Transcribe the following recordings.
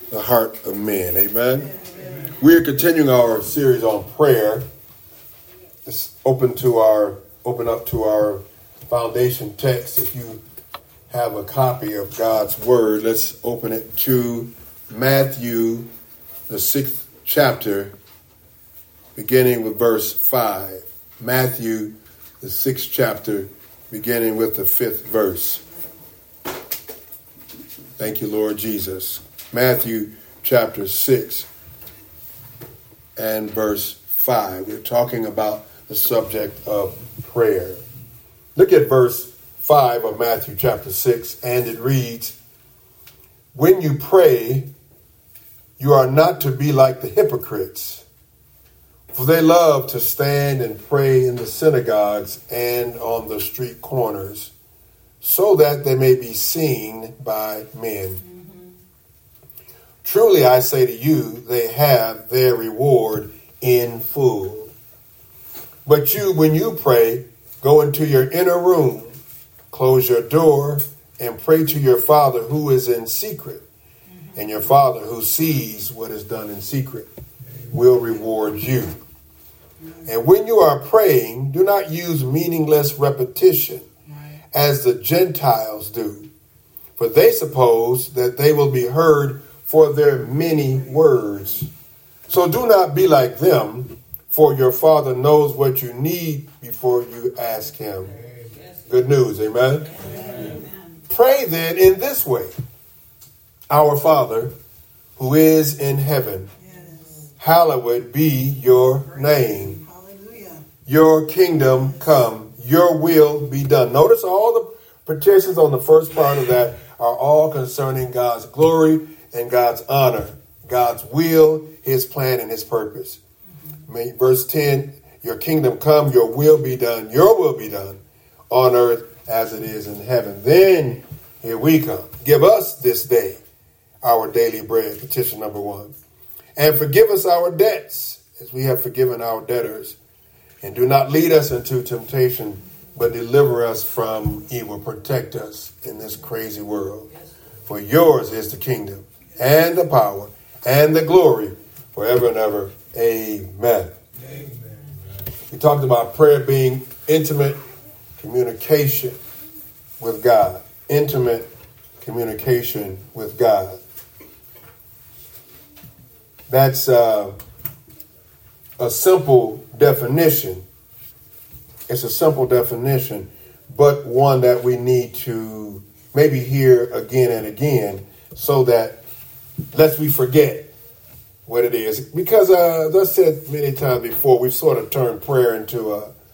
the heart of men. Amen. We're continuing our series on prayer. Let's open up to our foundation text. If you have a copy of God's word, let's open it to Matthew, the 6th chapter, beginning with verse 5. Matthew, the 6th chapter, beginning with the 5th verse. Thank you, Lord Jesus. Matthew chapter 6 and verse 5. We're talking about the subject of prayer. Look at verse 5 of Matthew chapter 6, and it reads, "When you pray, you are not to be like the hypocrites, for they love to stand and pray in the synagogues and on the street corners, so that they may be seen by men. Truly I say to you, they have their reward in full. But you, when you pray, go into your inner room, close your door, and pray to your Father who is in secret. And your Father who sees what is done in secret will reward you. And when you are praying, do not use meaningless repetition as the Gentiles do, for they suppose that they will be heard for their many words. So do not be like them, for your Father knows what you need before you ask him." Good news, amen? "Pray then in this way. Our Father, who is in heaven, hallowed be your name. Your kingdom come, your will be done." Notice all the petitions on the first part of that are all concerning God's glory and God's honor, God's will, his plan, and his purpose. Verse 10, your kingdom come, your will be done on earth as it is in heaven. Then, here we come. Give us this day our daily bread, petition number 1. And forgive us our debts as we have forgiven our debtors. And do not lead us into temptation, but deliver us from evil. Protect us in this crazy world. For yours is the kingdom and the power and the glory forever and ever. Amen. Amen. We talked about prayer being intimate communication with God. Intimate communication with God. That's a simple definition. It's a simple definition, but one that we need to maybe hear again and again so that lest we forget what it is. Because as I said many times before, we've sort of turned prayer into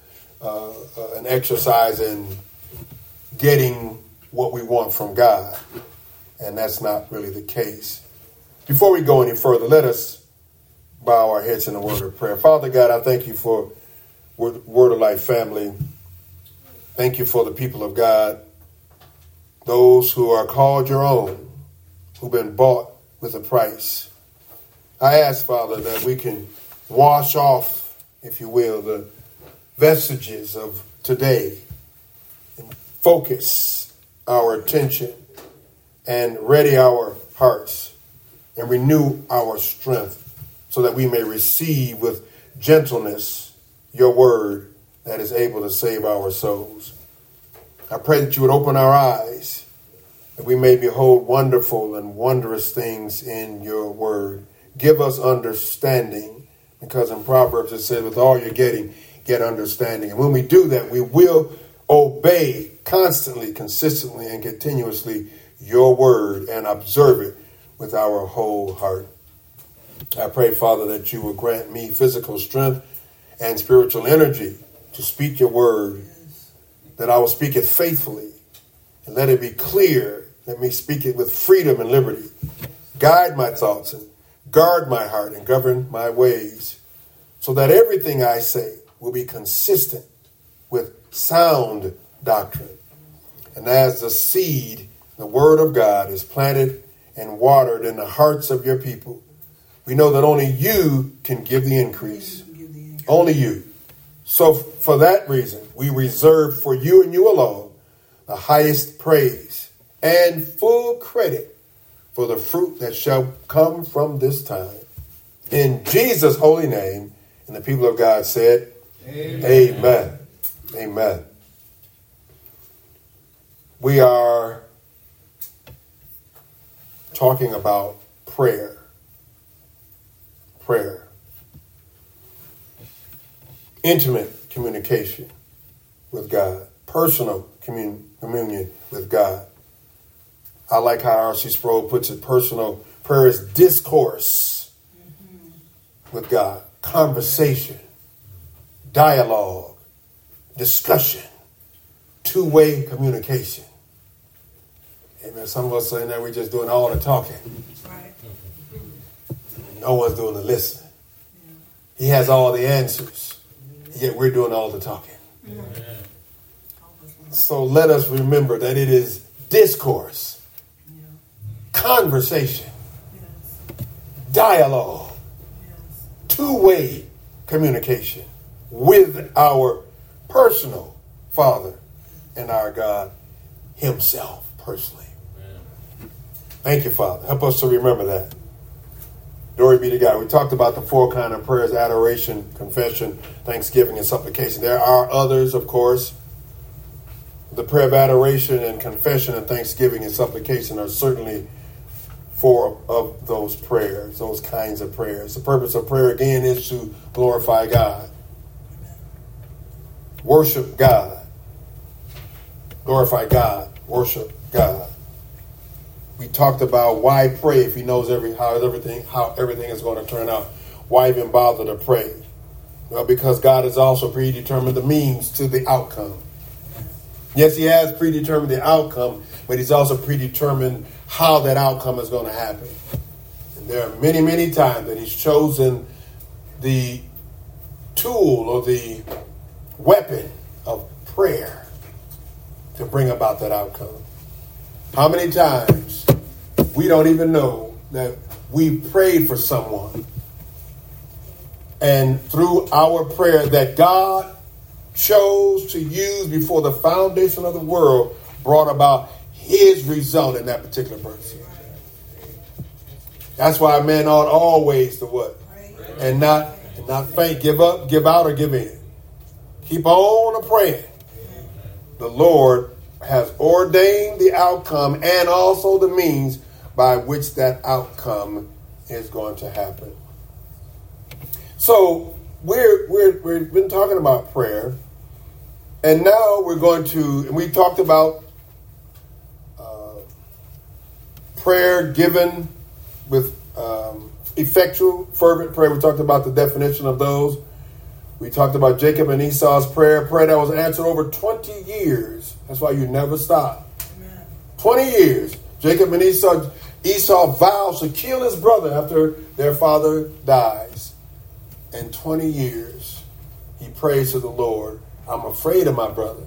an exercise in getting what we want from God. And that's not really the case. Before we go any further, let us bow our heads in a word of prayer. Father God, I thank you for Word of Life family. Thank you for the people of God, those who are called your own, who've been bought with a price. I ask, Father, that we can wash off, if you will, the vestiges of today and focus our attention and ready our hearts and renew our strength so that we may receive with gentleness your word that is able to save our souls. I pray that you would open our eyes, that we may behold wonderful and wondrous things in your word. Give us understanding, because in Proverbs it says, with all you're getting, get understanding. And when we do that, we will obey constantly, consistently, and continuously your word and observe it with our whole heart. I pray, Father, that you will grant me physical strength and spiritual energy to speak your word, that I will speak it faithfully, and let it be clear. Let me speak it with freedom and liberty. Guide my thoughts and guard my heart and govern my ways, so that everything I say will be consistent with sound doctrine. And as the seed, the word of God, is planted and watered in the hearts of your people, we know that only you can give the increase. Only you. So for that reason, we reserve for you and you alone the highest praise and full credit for the fruit that shall come from this time. In Jesus' holy name, and the people of God said, Amen. Amen. Amen. We are talking about prayer. Prayer. Intimate communication with God. Personal communion with God. I like how R.C. Sproul puts it. Personal prayer is discourse with God. Conversation. Dialogue. Discussion. Two-way communication. Amen. Some of us saying that we're just doing all the talking. Right. No one's doing the listening. Yeah. He has all the answers. Yet we're doing all the talking. Yeah. So let us remember that it is discourse, conversation, dialogue, two-way communication with our personal Father and our God himself personally. Thank you, Father. Help us to remember that. Glory be to God. We talked about the four kinds of prayers: adoration, confession, thanksgiving, and supplication. There are others, of course. The prayer of adoration and confession and thanksgiving and supplication are certainly four of those prayers, those kinds of prayers. The purpose of prayer, again, is to glorify God. Worship God. Glorify God. Worship God. We talked about why pray if he knows how everything is going to turn out. Why even bother to pray? Well, because God has also predetermined the means to the outcome. Yes, he has predetermined the outcome, but he's also predetermined how that outcome is going to happen. And there are many, many times that he's chosen the tool or the weapon of prayer to bring about that outcome. How many times we don't even know that we prayed for someone, and through our prayer that God chose to use before the foundation of the world brought about his result in that particular person. That's why a man ought always to what? And not faint, give up, give out, or give in. Keep on praying. The Lord has ordained the outcome and also the means by which that outcome is going to happen. So we've been talking about prayer, and now we're going to, and we talked about prayer given with effectual, fervent prayer. We talked about the definition of those. We talked about Jacob and Esau's prayer that was answered over 20 years. That's why you never stop. Amen. 20 years. Jacob and Esau vows to kill his brother after their father dies. And 20 years, he prays to the Lord, I'm afraid of my brother.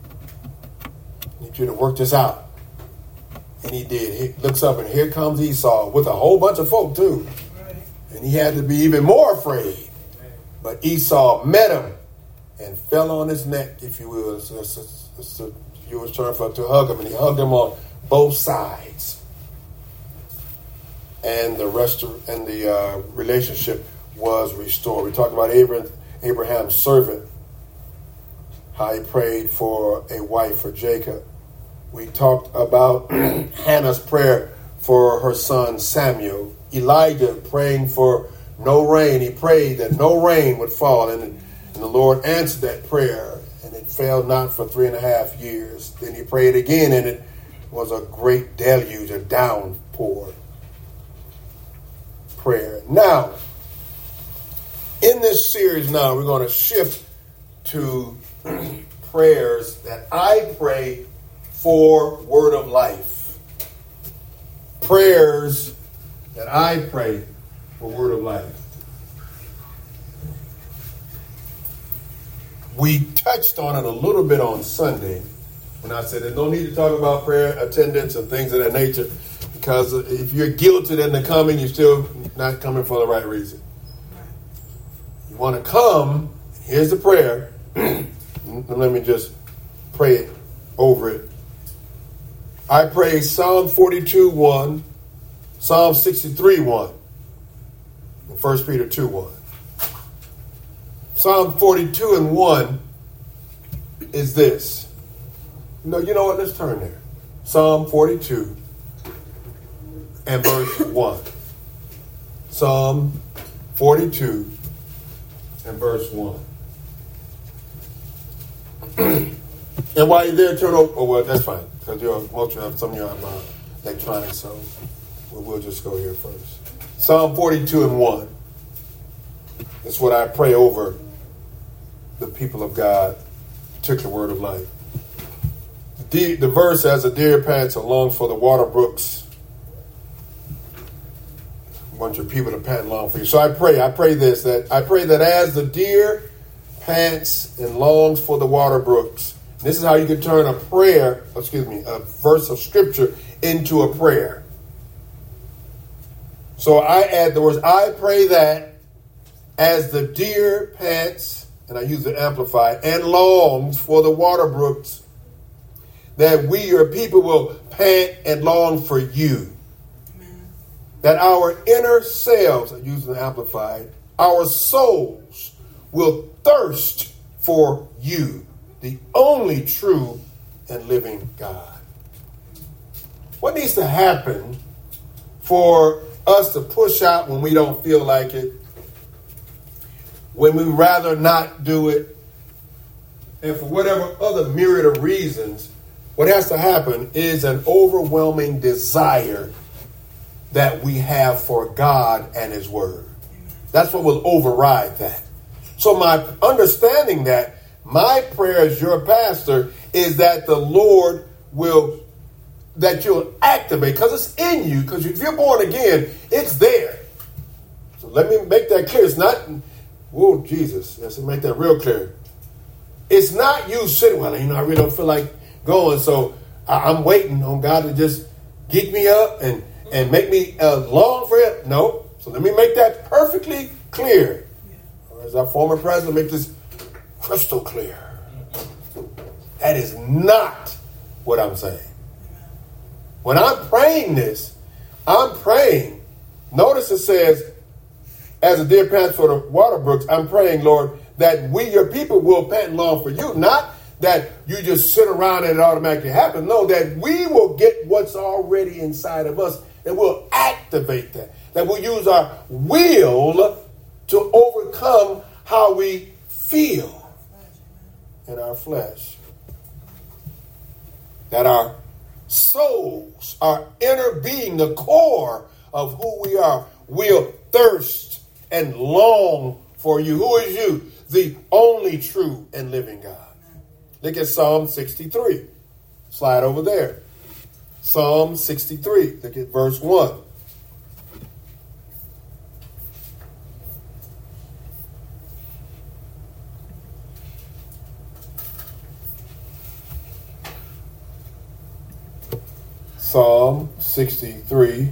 I need you to work this out. And he did. He looks up and here comes Esau with a whole bunch of folk too. And he had to be even more afraid. But Esau met him and fell on his neck, if you will. So you was trying to hug him, and he hugged him on both sides. And the relationship was restored. We talked about Abraham's servant, how he prayed for a wife for Jacob. We talked about Hannah's prayer for her son Samuel. Elijah praying for no rain. He prayed that no rain would fall, and the Lord answered that prayer, and it fell not for 3.5 years. Then he prayed again, and it was a great deluge, a downpour prayer. Now, in this series now, we're going to shift to prayers that I pray for Word of Life. Prayers that I pray for Word of Life. We touched on it a little bit on Sunday when I said there's no need to talk about prayer attendance and things of that nature, because if you're guilted into coming, you're still not coming for the right reason. You want to come, here's the prayer. Let me just pray it over it. I pray Psalm 42:1 Psalm 63, 1. And 1 Peter 2, 1. Psalm 42 and 1 is this. No, you know what? Let's turn there. Psalm 42 and verse 1. Psalm 42 and verse 1. And while you're there, turn over. Oh, well, that's fine. Because some of you have electronics, so we'll just go here first. Psalm 42 and 1. It's what I pray over the people of God. Took the word of life. The verse, as a deer pants and longs for the water brooks. I want your people to pant and long for you. So I pray that as the deer pants and longs for the water brooks. This is how you can turn a verse of scripture into a prayer. So I add the words, I pray that as the deer pants, and I use the amplified, and longs for the water brooks, that we, your people, will pant and long for you. Amen. That our inner selves, I use the amplified, our souls will thirst for you, the only true and living God. What needs to happen for us to push out when we don't feel like it, when we rather not do it, and for whatever other myriad of reasons, what has to happen is an overwhelming desire that we have for God and His Word. That's what will override that. So my understanding that my prayer as your pastor is that the Lord that you'll activate, because it's in you, because if you're born again, it's there. So let me make that clear. It's not, oh, Jesus, let's make that real clear. It's not you sitting, well, I really don't feel like going, so I'm waiting on God to just geek me up and make me long for it. No. So let me make that perfectly clear. Or as our former president, make this crystal clear. That is not what I'm saying. When I'm praying this, I'm praying. Notice it says, as a deer pants for the water brooks, I'm praying, Lord, that we, your people, will pant and long for you. Not that you just sit around and it automatically happens. No, that we will get what's already inside of us and we'll activate that. That we'll use our will to overcome how we feel in our flesh. That our souls, our inner being, the core of who we are, will thirst and long for you. Who is you? The only true and living God. Look at Psalm 63. Slide over there. Psalm 63. Look at verse 1. Psalm 63.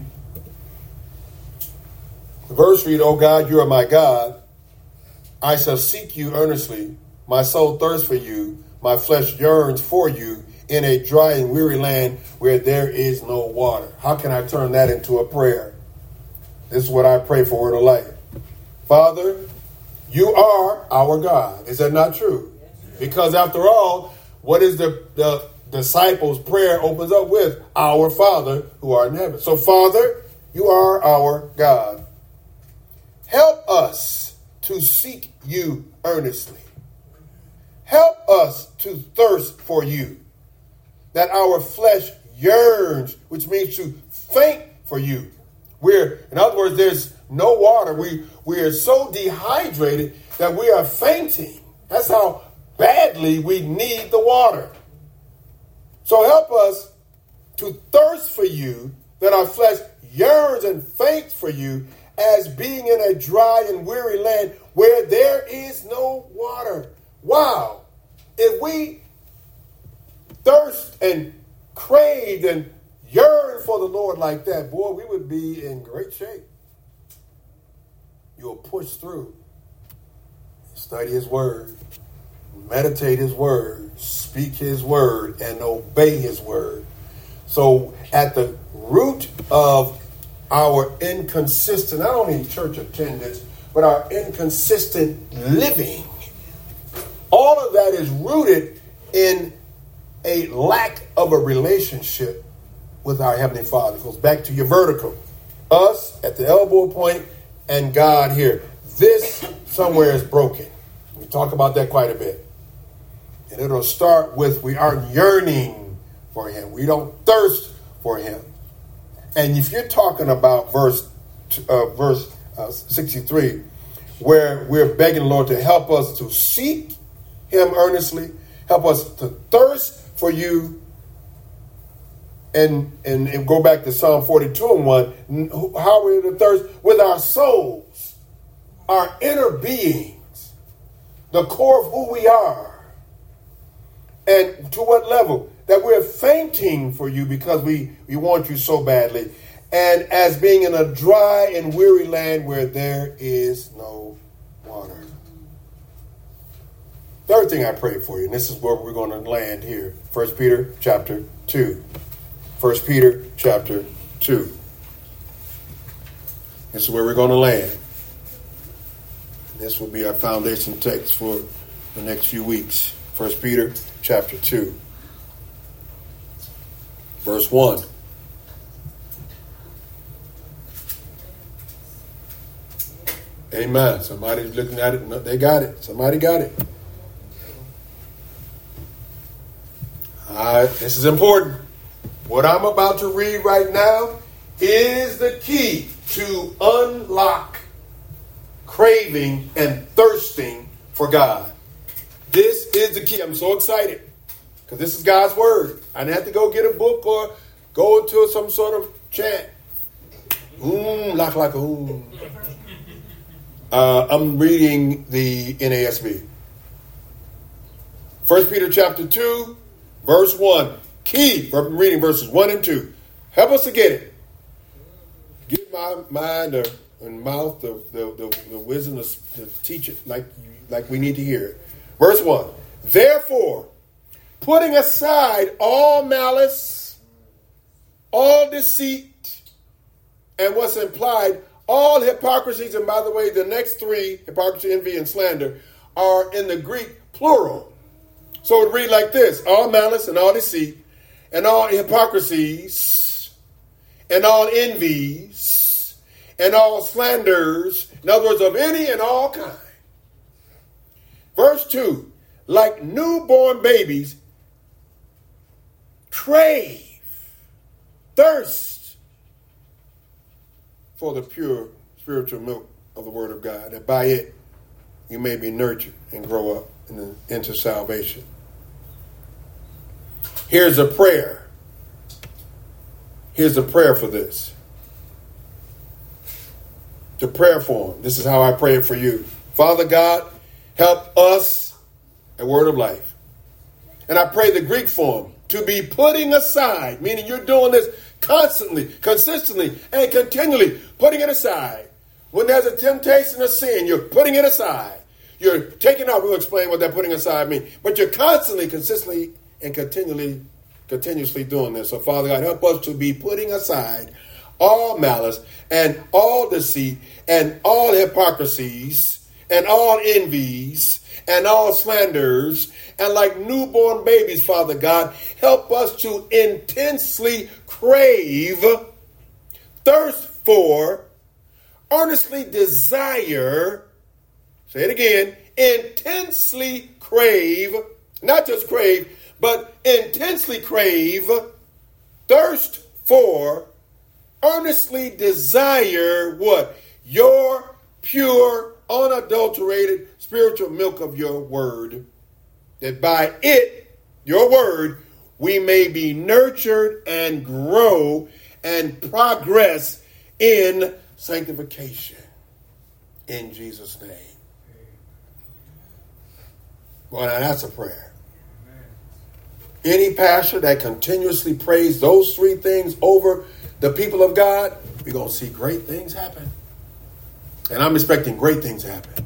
The verse read, O God, you are my God. I shall seek you earnestly. My soul thirsts for you. My flesh yearns for you in a dry and weary land where there is no water. How can I turn that into a prayer? This is what I pray for Word of Life. Father, you are our God. Is that not true? Because after all, what is the disciples' prayer opens up with? Our Father who art in heaven. So Father, you are our God. Help us to seek you earnestly. Help us to thirst for you, that our flesh yearns, which means to faint for you. In other words, there's no water. We are so dehydrated that we are fainting. That's how badly we need the water. So help us to thirst for you, that our flesh yearns and faints for you, as being in a dry and weary land where there is no water. Wow. If we thirst and crave and yearn for the Lord like that, boy, we would be in great shape. You'll push through. Study His Word. Meditate His Word. Speak His Word and obey His Word. So at the root of our inconsistent, not only church attendance, but our inconsistent living. All of that is rooted in a lack of a relationship with our Heavenly Father. It goes back to your vertical. Us at the elbow point and God here. This somewhere is broken. We talk about that quite a bit. And it'll start with we aren't yearning for Him. We don't thirst for Him. And if you're talking about verse 63, where we're begging the Lord to help us to seek Him earnestly, help us to thirst for you, and go back to Psalm 42 and 1, how are we to thirst? With our souls, our inner beings, the core of who we are. And to what level? That we're fainting for you because we want you so badly. And as being in a dry and weary land where there is no water. Third thing I pray for you, and this is where we're going to land here. 1 Peter chapter 2. 1 Peter chapter 2. This is where we're going to land. This will be our foundation text for the next few weeks. 1 Peter chapter 2. Verse 1. Amen. Somebody's looking at it. No, they got it. Somebody got it. This is important. What I'm about to read right now is the key to unlock craving and thirsting for God. This is the key. I'm so excited because this is God's word. I didn't have to go get a book or go into some sort of chant. I'm reading the NASB. 1 Peter chapter 2, verse 1. Key for reading verses 1 and 2. Help us to get it. Give my mind and mouth the wisdom to teach it like we need to hear it. Verse 1. Therefore, putting aside all malice, all deceit, and what's implied, all hypocrisies, and by the way, the next three, hypocrisy, envy, and slander, are in the Greek plural. So it would read like this: all malice and all deceit, and all hypocrisies, and all envies, and all slanders, in other words, of any and all kind. Verse 2, like newborn babies, crave, thirst for the pure spiritual milk of the Word of God, that by it you may be nurtured and grow up into salvation. Here's a prayer. Here's a prayer for this. The prayer form. This is how I pray it for you. Father God, help us at Word of Life. And I pray the Greek form to be putting aside, meaning you're doing this constantly, consistently, and continually putting it aside. When there's a temptation of sin, you're putting it aside. You're taking out. We'll explain what that putting aside means. But you're constantly, consistently, and continuously doing this. So, Father God, help us to be putting aside all malice and all deceit and all hypocrisies and all envies and all slanders. And like newborn babies, Father God, help us to intensely crave, thirst for, earnestly desire, say it again, intensely crave, not just crave, but intensely crave, thirst for, earnestly desire what? Your pure, unadulterated spiritual milk of your word, that by it, your word, we may be nurtured and grow and progress in sanctification. In Jesus' name. Well, now that's a prayer. Any pastor that continuously prays those three things over the people of God, we're going to see great things happen. And I'm expecting great things to happen.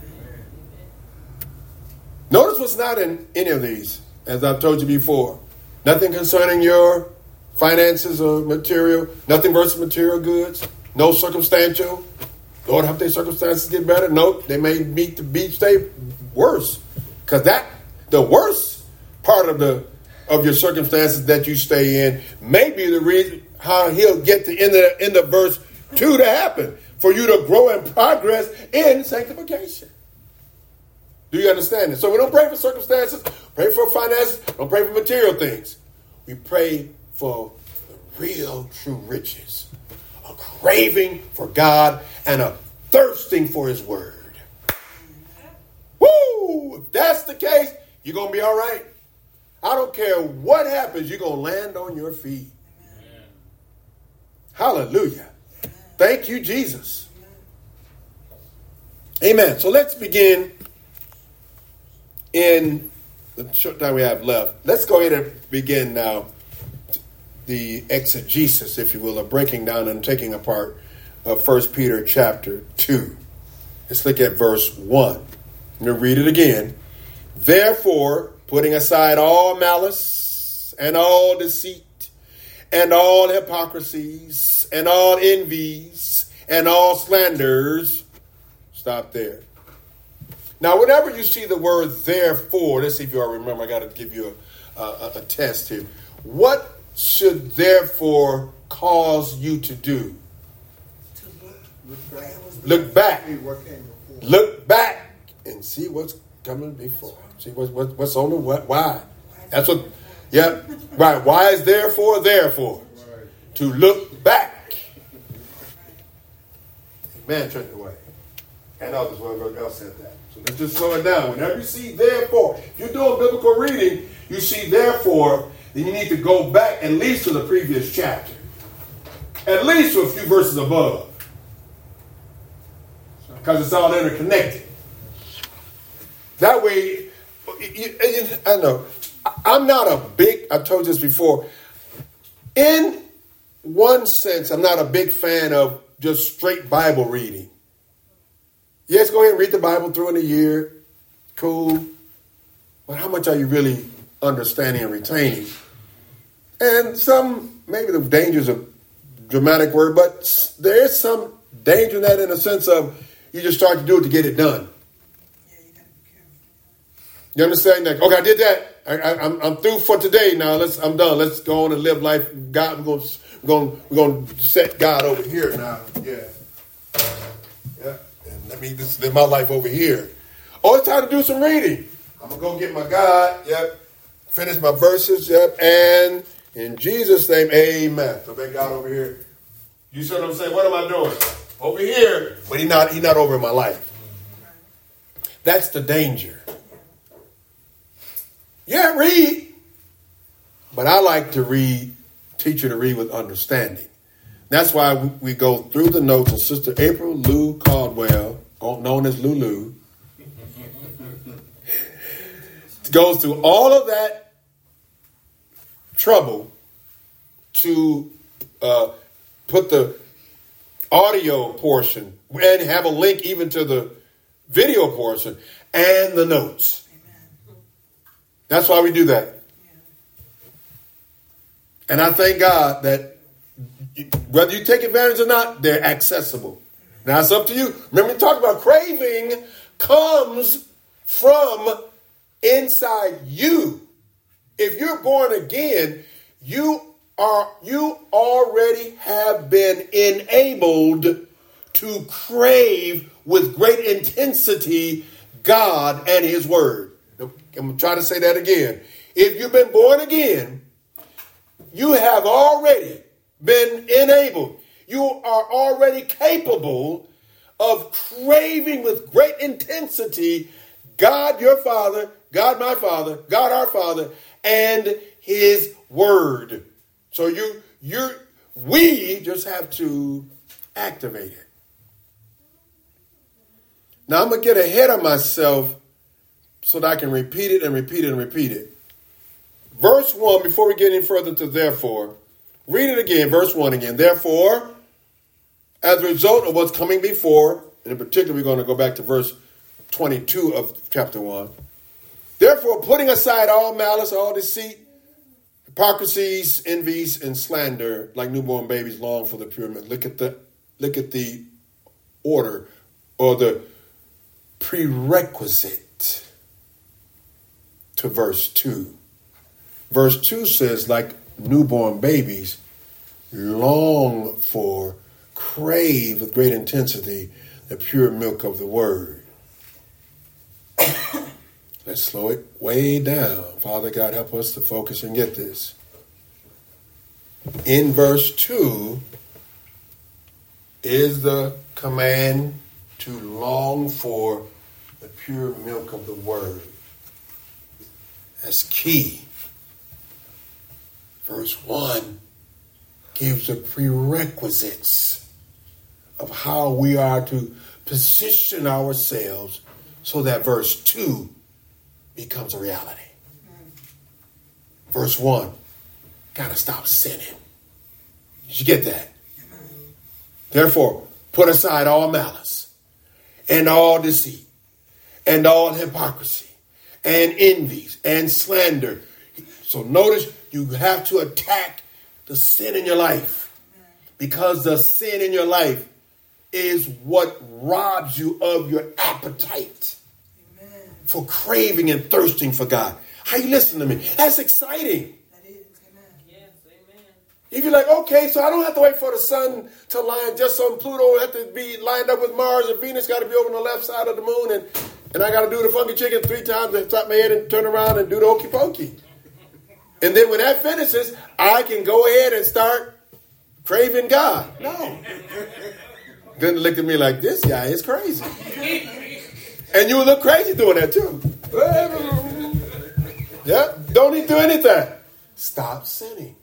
Notice what's not in any of these, as I've told you before. Nothing concerning your finances or material, nothing versus material goods. No circumstantial. Lord, hope their circumstances get better. No, they may meet the beach day worse. Because the worst part of your circumstances that you stay in may be the reason how he'll get the end of verse 2 to happen. For you to grow and progress in sanctification. Do you understand it? So we don't pray for circumstances, pray for finances, don't pray for material things. We pray for the real true riches. A craving for God and a thirsting for his word. Woo! If that's the case, you're going to be all right. I don't care what happens, you're going to land on your feet. Amen. Hallelujah. Thank you, Jesus. Amen. So let's begin in the short time we have left. Let's go ahead and begin now the exegesis, if you will, of breaking down and taking apart of 1 Peter chapter 2. Let's look at verse 1. I'm going to read it again. Therefore, putting aside all malice and all deceit and all hypocrisies and all envies and all slanders. Stop there. Now, whenever you see the word therefore, let's see if you all remember. I got to give you a test here. What should therefore cause you to do? Look back. Look back and see what's coming before. See what's on the what? Why? That's what. Yeah. Right. Why is therefore? To look back. Man, turn away. And others, whoever else said that. So let's just slow it down. Whenever you see therefore, if you're doing biblical reading, you see therefore, then you need to go back at least to the previous chapter. At least to a few verses above. Because it's all interconnected. That way, I know, I'm not a big, I've told you this before, in one sense, I'm not a big fan of just straight Bible reading. Yes, go ahead and read the Bible through in a year. Cool. But how much are you really understanding and retaining? And maybe the danger's a dramatic word, but there is some danger in that, in the sense of you just start to do it to get it done. You understand that? Okay, I did that. I'm through for today. Now I'm done. Let's go on and live life. God, we're going to set God over here now. Yeah. And let me just live my life over here. Oh, it's time to do some reading. I'm going to go get my God. Yep. Finish my verses. Yep. And in Jesus' name, amen. So thank God over here. You see what I'm saying? What am I doing? Over here. But he's not over in my life. That's the danger. Yeah, read. But I like to teach you to read with understanding. That's why we go through the notes, and Sister April Lou Caldwell, known as Lulu, goes through all of that trouble to put the audio portion and have a link even to the video portion and the notes. That's why we do that. And I thank God that whether you take advantage or not, they're accessible. Now it's up to you. Remember, we talked about craving comes from inside you. If you're born again, you already have been enabled to crave with great intensity God and his word. I'm going to try to say that again. If you've been born again, you have already been enabled. You are already capable of craving with great intensity God your Father, God my Father, God our Father, and his word. So we just have to activate it. Now I'm going to get ahead of myself so that I can repeat it and repeat it and repeat it. Verse 1, before we get any further to therefore, read it again, verse 1 again. Therefore, as a result of what's coming before, and in particular we're going to go back to verse 22 of chapter 1. Therefore, putting aside all malice, all deceit, hypocrisies, envies, and slander, like newborn babies long for the pure milk. Look at the look at the order or the prerequisite to verse 2. Verse 2 says, like newborn babies, long for, crave with great intensity the pure milk of the word. Let's slow it way down. Father God, help us to focus and get this. In verse 2 is the command to long for the pure milk of the word. That's key. Verse 1 gives the prerequisites of how we are to position ourselves so that verse 2 becomes a reality. Verse 1, gotta stop sinning. Did you get that? Therefore, put aside all malice and all deceit and all hypocrisy and envies and slander. So notice you have to attack the sin in your life, because the sin in your life is what robs you of your appetite for craving and thirsting for God. How you listen to me? That's exciting. That is. Amen. Yes, amen. If you're like, okay, so I don't have to wait for the sun to line just so Pluto have to be lined up with Mars, and Venus got to be over on the left side of the moon, and I got to do the funky chicken 3 times and top my head and turn around and do the okey pokey. And then when that finishes, I can go ahead and start craving God. No. Then look at me like, this guy is crazy. And you will look crazy doing that too. Yeah, don't need to do anything. Stop sinning.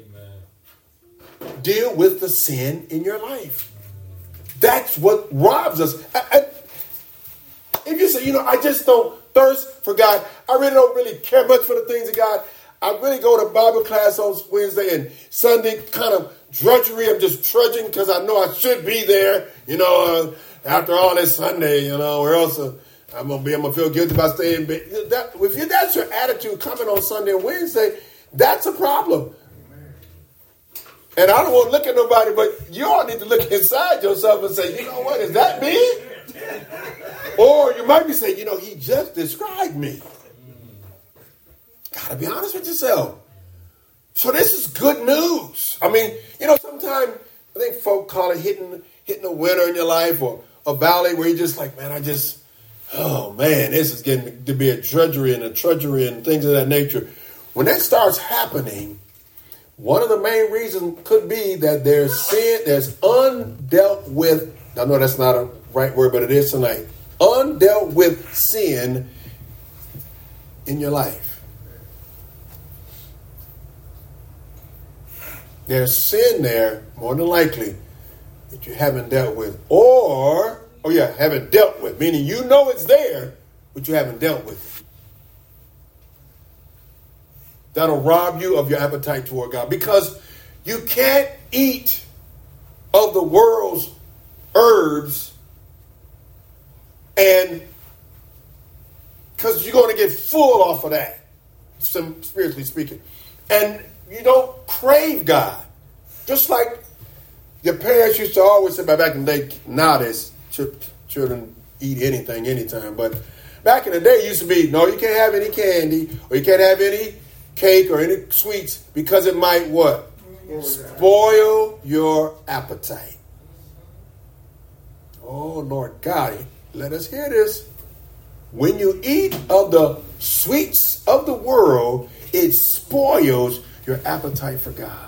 Amen. Deal with the sin in your life. That's what robs us. If you say, I just don't thirst for God, I really don't really care much for the things of God, I really go to Bible class on Wednesday and Sunday, kind of drudgery. I'm just trudging because I know I should be there, after all this Sunday, or else I'm going to feel guilty about staying. If that's your attitude coming on Sunday and Wednesday, that's a problem. And I don't want to look at nobody, but you all need to look inside yourself and say, you know what, is that me? Or you might be saying, he just described me. Got to be honest with yourself. So this is good news. I mean, sometimes I think folk call it hitting a winner in your life, or a valley where you're just like, man, this is getting to be a drudgery and a trudgery and things of that nature. When that starts happening, one of the main reasons could be that there's sin, there's undealt with, I know that's not a right word, but it is tonight, undealt with sin in your life. There's sin there, more than likely, that you haven't dealt with. Haven't dealt with. Meaning it's there, but you haven't dealt with it. That'll rob you of your appetite toward God. Because you can't eat of the world's herbs, and because you're going to get full off of that, spiritually speaking. And you don't crave God. Just like your parents used to always say back in the day, nowadays children eat anything, anytime. But back in the day, it used to be, no, you can't have any candy, or you can't have any cake or any sweets, because it might what? Spoil your appetite. Oh, Lord God, let us hear this. When you eat of the sweets of the world, it spoils your appetite for God.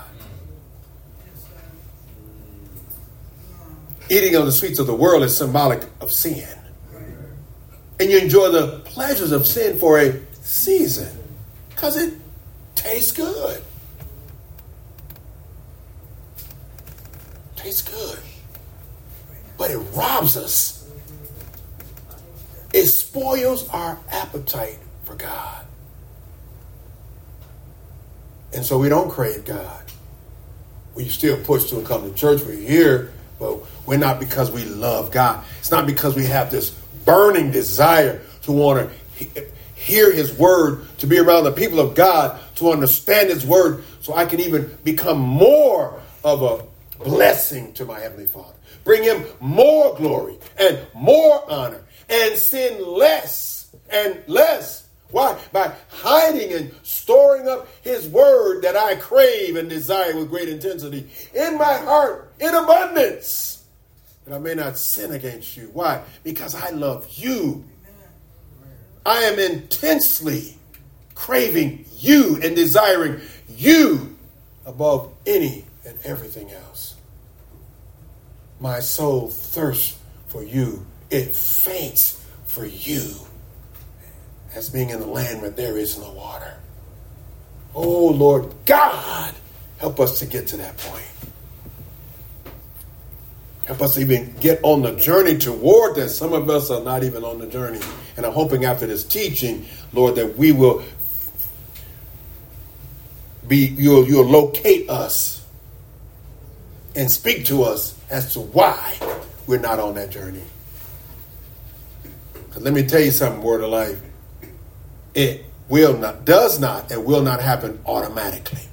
Eating of the sweets of the world is symbolic of sin. And you enjoy the pleasures of sin for a season because it tastes good. Tastes good. But it robs us. It spoils our appetite for God. And so we don't crave God. We still push to and come to church. We're here, but we're not because we love God. It's not because we have this burning desire to want to hear his word, to be around the people of God, to understand his word, so I can even become more of blessing to my Heavenly Father. Bring him more glory and more honor, and sin less and less. Why? By hiding and storing up his word that I crave and desire with great intensity in my heart in abundance, that I may not sin against you. Why? Because I love you. I am intensely craving you and desiring you above any and everything else. My soul thirsts for you. It faints for you, as being in the land where there is no water. Oh, Lord God, help us to get to that point. Help us even get on the journey toward that. Some of us are not even on the journey. And I'm hoping after this teaching, Lord, that we will you'll locate us and speak to us as to why we're not on that journey. Let me tell you something, word of life. It does not and will not happen automatically.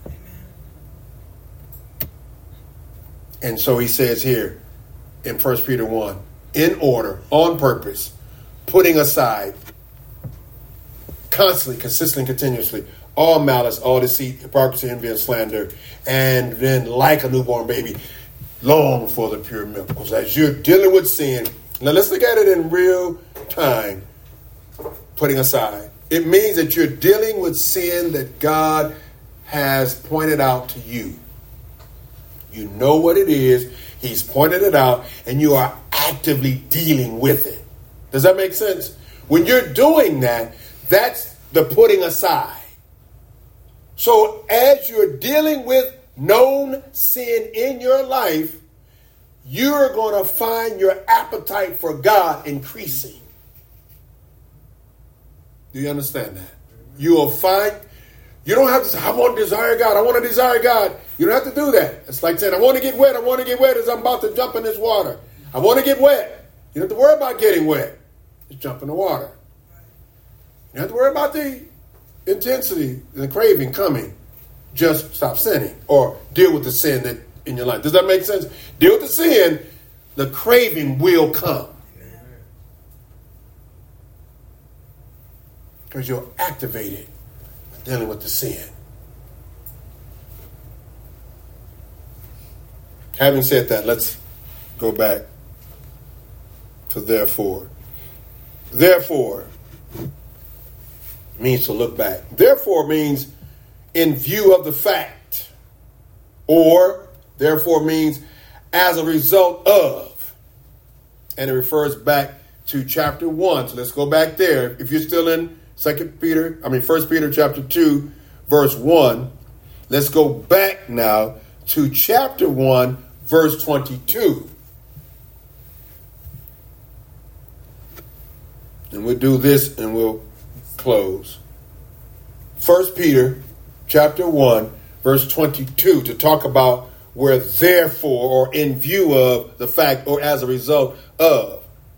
And so he says here in 1 Peter 1, in order, on purpose, putting aside, constantly, consistently, continuously, all malice, all deceit, hypocrisy, envy, and slander, and then like a newborn baby, long for the pure milk. Because as you're dealing with sin, now let's look at it in real time, putting aside. It means that you're dealing with sin that God has pointed out to you. You know what it is. He's pointed it out, and you are actively dealing with it. Does that make sense? When you're doing that, that's the putting aside. So as you're dealing with known sin in your life, you're going to find your appetite for God increasing. Do you understand that? You will find, you don't have to say, I want to desire God. I want to desire God. You don't have to do that. It's like saying, I want to get wet. I want to get wet as I'm about to jump in this water. I want to get wet. You don't have to worry about getting wet. Just jump in the water. You don't have to worry about the intensity and the craving coming. Just stop sinning or deal with the sin that in your life. Does that make sense? Deal with the sin. The craving will come. Because you're activated dealing with the sin. Having said that, let's go back to therefore. Therefore means to look back. Therefore means in view of the fact. Or therefore means as a result of. And it refers back to chapter 1. So let's go back there. If you're still in 1 Peter chapter 2, verse 1. Let's go back now to chapter 1, verse 22. And we'll do this and we'll close. 1 Peter chapter 1, verse 22, to talk about where therefore or in view of the fact or as a result of.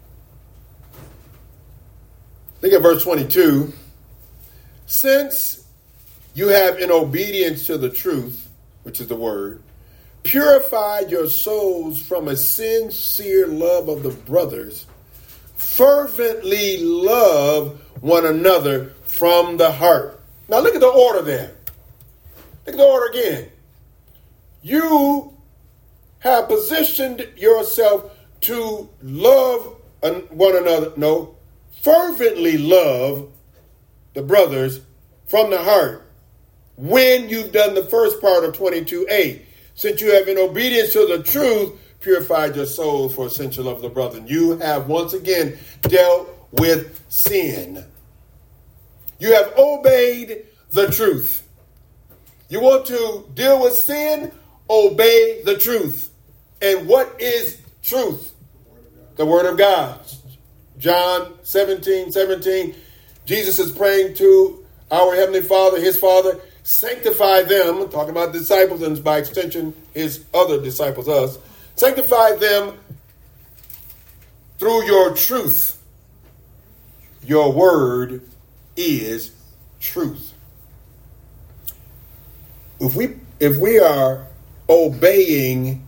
Look at verse 22. Since you have, in obedience to the truth, which is the word, purified your souls from a sincere love of the brothers, fervently love one another from the heart. Now look at the order there. Look at the order again. You have positioned yourself to love one another. No, fervently love the brothers from the heart when you've done the first part of 22a. Since you have, in obedience to the truth, purified your souls for essential love of the brethren. You have once again dealt with sin. You have obeyed the truth. You want to deal with sin? Obey the truth. And what is truth? The word of God. John 17:17. Jesus is praying to our Heavenly Father, his Father, sanctify them, talking about disciples and by extension his other disciples, us. Sanctify them through your truth. Your word is truth. If we are obeying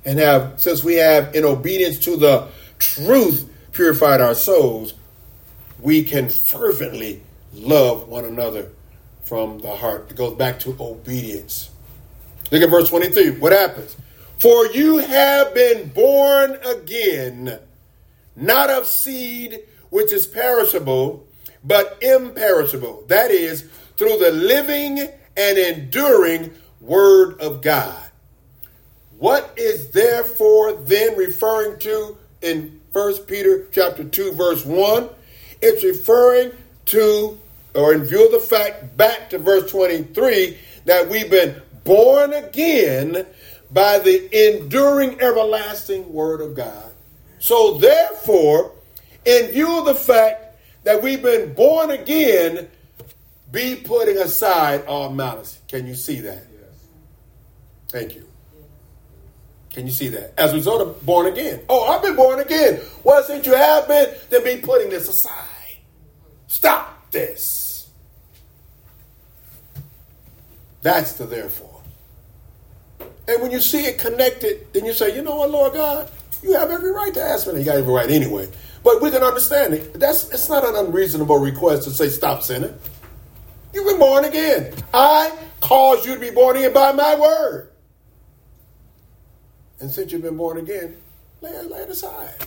and since we have, in obedience to the truth, purified our souls, we can fervently love one another from the heart. It goes back to obedience. Look at verse 23. What happens? For you have been born again, not of seed which is perishable, but imperishable. That is, through the living and enduring word of God. What is therefore then referring to in 1 Peter chapter 2, verse 1? It's referring to, or in view of the fact, back to verse 23, that we've been born again by the enduring everlasting word of God. So therefore, in view of the fact that we've been born again, be putting aside all malice. Can you see that? Yes. Thank you. Can you see that? As a result of born again. Oh, I've been born again. Well, since you have been, then be putting this aside. Stop this. That's the therefore. And when you see it connected, then you say, you know what, Lord God, you have every right to ask me. You got every right anyway. But we can understand it. It's not an unreasonable request to say, stop sinning. You've been born again. I caused you to be born again by my word. And since you've been born again, lay it aside.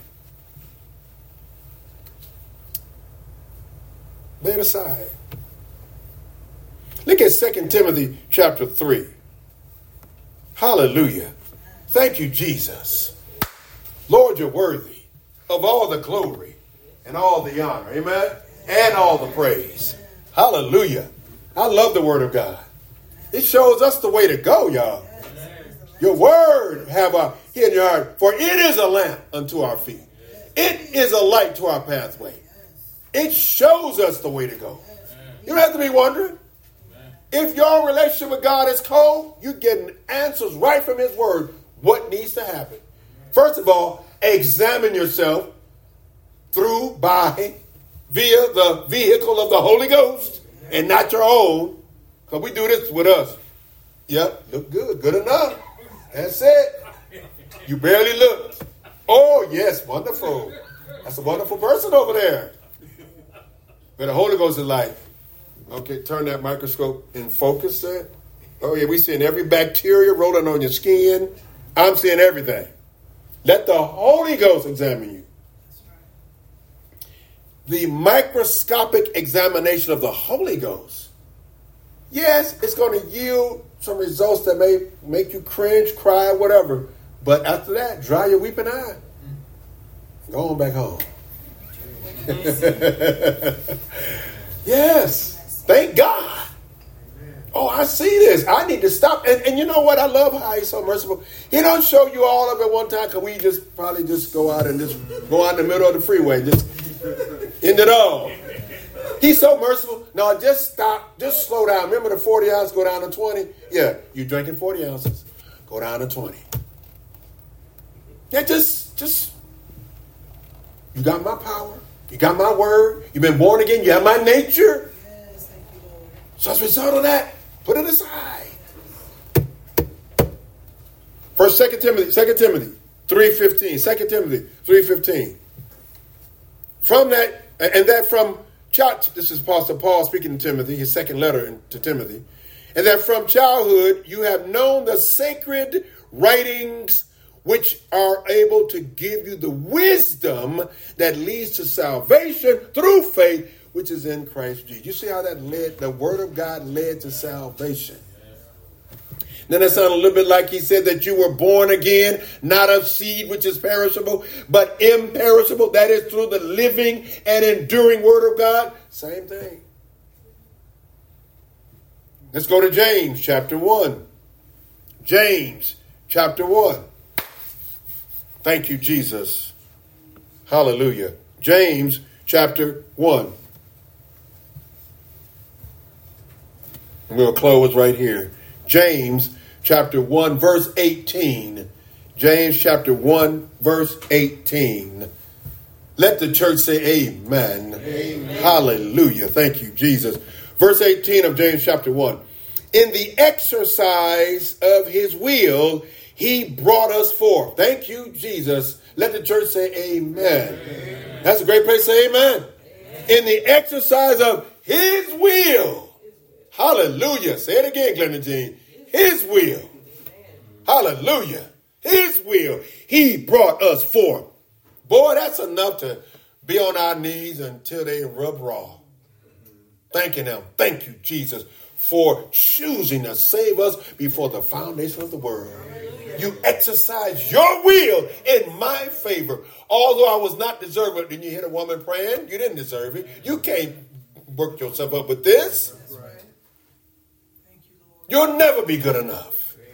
Lay it aside. Look at 2 Timothy chapter 3. Hallelujah. Thank you, Jesus. Lord, you're worthy of all the glory and all the honor. Amen. And all the praise. Hallelujah. I love the word of God. It shows us the way to go, y'all. Your word have a hidden your heart, for it is a lamp unto our feet. It is a light to our pathway. It shows us the way to go. You don't have to be wondering. If your relationship with God is cold, you're getting answers right from his word. What needs to happen? First of all, examine yourself via the vehicle of the Holy Ghost and not your own. Because we do this with us. Yep, look good. Good enough. That's it. You barely looked. Oh, yes, wonderful. That's a wonderful person over there. But the Holy Ghost is like, okay, turn that microscope and focus it. Oh, yeah, we're seeing every bacteria rolling on your skin. I'm seeing everything. Let the Holy Ghost examine you. The microscopic examination of the Holy Ghost. Yes, it's going to yield some results that may make you cringe, cry, whatever. But after that, dry your weeping eye. Go on back home. Yes. Thank God. Oh, I see this. I need to stop. And you know what? I love how he's so merciful. He don't show you all of it one time because we probably go out and just go out in the middle of the freeway. Just end it all. He's so merciful. No, just stop. Just slow down. Remember the 40 ounces go down to 20? Yeah, you're drinking 40 ounces. Go down to 20. Yeah, just you got my power. You got my word. You've been born again. You have my nature. Yes, thank you, Lord. So as a result of that, put it aside. First, 2 Timothy 3:15. 2 Timothy 3:15. From that, and that from this is Apostle Paul speaking to Timothy, his second letter to Timothy, and that from childhood you have known the sacred writings which are able to give you the wisdom that leads to salvation through faith, which is in Christ Jesus. You see how that the word of God led to salvation. Then it sounded a little bit like he said that you were born again, not of seed which is perishable, but imperishable. That is through the living and enduring word of God. Same thing. Let's go to James chapter 1. James chapter 1. Thank you, Jesus. Hallelujah. James chapter 1. We'll close right here. James chapter 1, verse 18. James chapter 1, verse 18. Let the church say amen. Amen. Hallelujah. Thank you, Jesus. Verse 18 of James chapter 1. In the exercise of his will, He brought us forth. Thank you, Jesus. Let the church say amen. Amen. That's a great place to say amen. Amen. In the exercise of his will. Hallelujah. Say it again, Clementine. His will. Hallelujah. His will. He brought us forth. Boy, that's enough to be on our knees until they rub raw. Thanking him. Thank you, Jesus, for choosing to save us before the foundation of the world. You exercise your will in my favor. Although I was not deserving. Didn't you hear the woman praying? You didn't deserve it. You can't work yourself up with this. You'll never be good enough.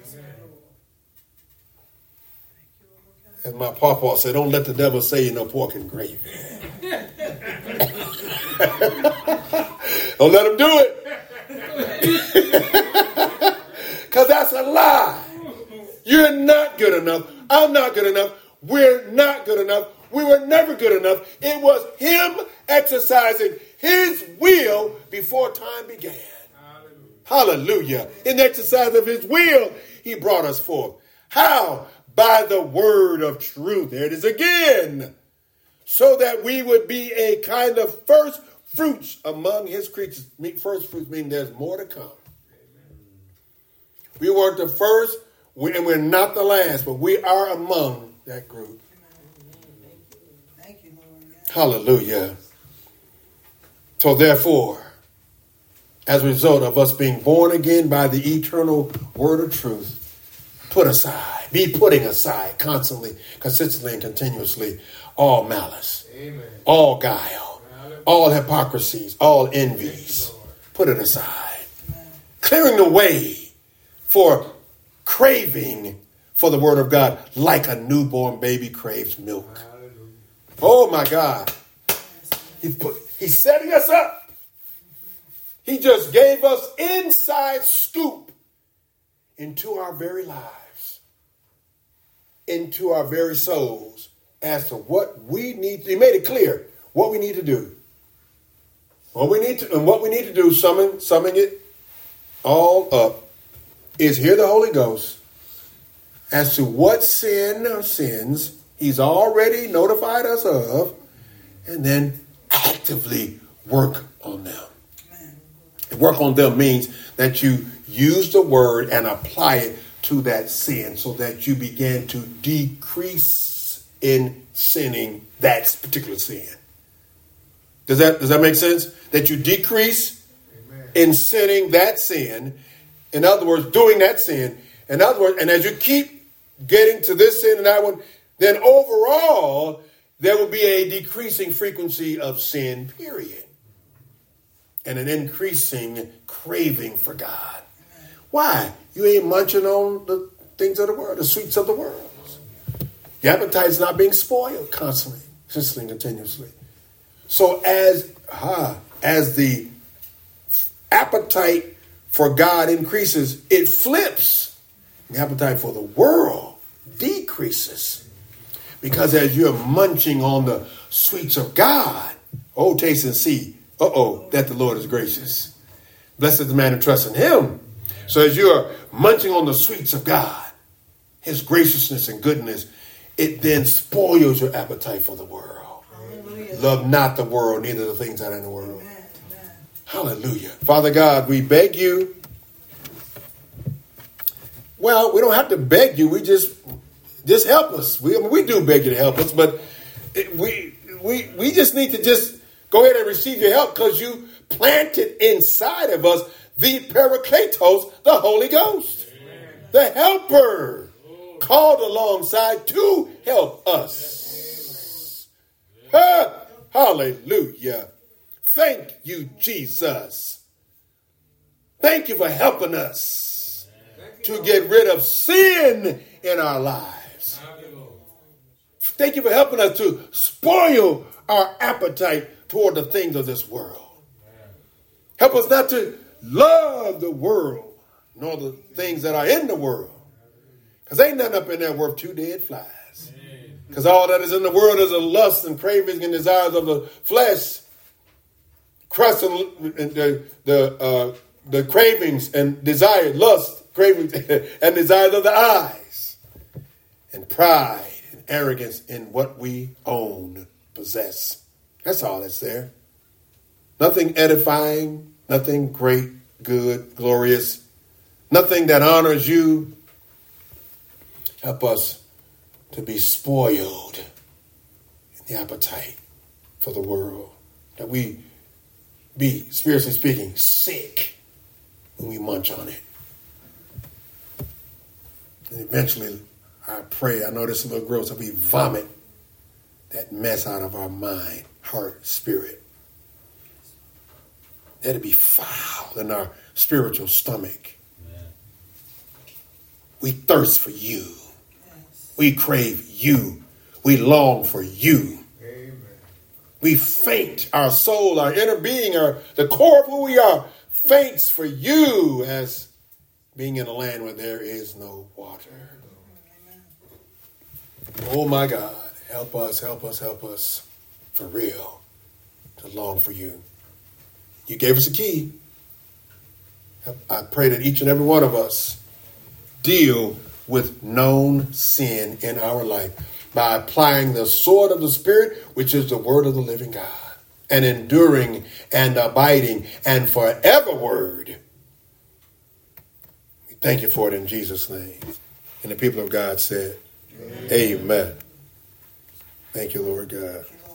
As my papa said, don't let the devil say you no pork and gravy. Don't let him do it. Because that's a lie. You're not good enough. I'm not good enough. We're not good enough. We were never good enough. It was him exercising his will before time began. Hallelujah. In the exercise of his will, he brought us forth. How? By the word of truth. There it is again. So that we would be a kind of first fruits among his creatures. First fruits mean there's more to come. We weren't the first, and we're not the last, but we are among that group. Thank you, Lord. Hallelujah. So therefore, as a result of us being born again by the eternal word of truth, be putting aside constantly, consistently, and continuously all malice, amen, all guile, amen, all hypocrisies, all envies. Put it aside. Amen. Clearing the way for craving for the word of God like a newborn baby craves milk. Hallelujah. Oh my God. He's setting us up. He just gave us inside scoop into our very lives, into our very souls, as to what we need. He made it clear what we need to do. What we need to do, summing it all up, is hear the Holy Ghost as to what sin or sins he's already notified us of, and then actively work on them. Work on them means that you use the word and apply it to that sin so that you begin to decrease in sinning that particular sin. Does that make sense? That you decrease, amen, in sinning that sin. In other words, doing that sin. In other words, and as you keep getting to this sin and that one, then overall, there will be a decreasing frequency of sin, period. And an increasing craving for God. Why? You ain't munching on the things of the world, the sweets of the world. Your appetite's not being spoiled constantly, consistently, continuously. So as the appetite for God increases, it flips. The appetite for the world decreases. Because as you're munching on the sweets of God, oh, taste and see, that the Lord is gracious. Blessed is the man who trusts in him. So as you're munching on the sweets of God, his graciousness and goodness, it then spoils your appetite for the world. Hallelujah. Love not the world, neither the things that are in the world. Amen. Hallelujah. Father God, we beg you. Well, we don't have to beg you. We just help us. We do beg you to help us, but we just need to just go ahead and receive your help because you planted inside of us the Parakletos, the Holy Ghost, amen, the helper, called alongside to help us. Hallelujah. Thank you, Jesus. Thank you for helping us to get rid of sin in our lives. Thank you for helping us to spoil our appetite toward the things of this world. Help us not to love the world, nor the things that are in the world. Because ain't nothing up in there worth two dead flies. Because all that is in the world is a lust and cravings and desires of the flesh. Crust and the cravings and desire, lust, cravings and desires of the eyes. and pride and arrogance in what we own, possess. That's all that's there. Nothing edifying, nothing great, good, glorious, nothing that honors you. Help us to be spoiled in the appetite for the world. That we be, spiritually speaking, sick when we munch on it. And eventually, I pray, I know this is a little gross, that we vomit that mess out of our mind, heart, spirit. Let it be foul in our spiritual stomach. Amen. We thirst for you. Yes. We crave you. We long for you. Amen. We faint. Our soul, our inner being, the core of who we are, faints for you as being in a land where there is no water. Amen. Oh my God, help us, help us, help us for real to long for you. You gave us a key. I pray that each and every one of us deal with known sin in our life by applying the sword of the Spirit, which is the word of the living God, and enduring and abiding and forever word. We thank you for it in Jesus' name. And the people of God said, Amen. Amen. Thank you, Lord God.